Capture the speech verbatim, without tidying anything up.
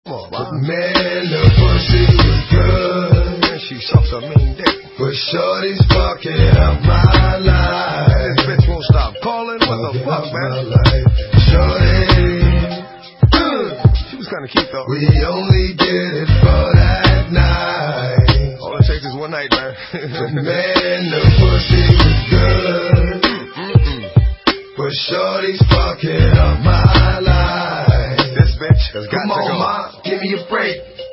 Come on, ma. Man, the pussy was good. Man, she sucks a mean dick. But shorty's fucking up my life. This bitch won't stop calling. What the fuck, man? Shorty, she was kind of cute, though. we only did it for that night. All it takes is one night, man. Man, the pussy was good. Mm-mm. But shorty's fucking up my life. This bitch has got Come to on, go. ma, give me a break.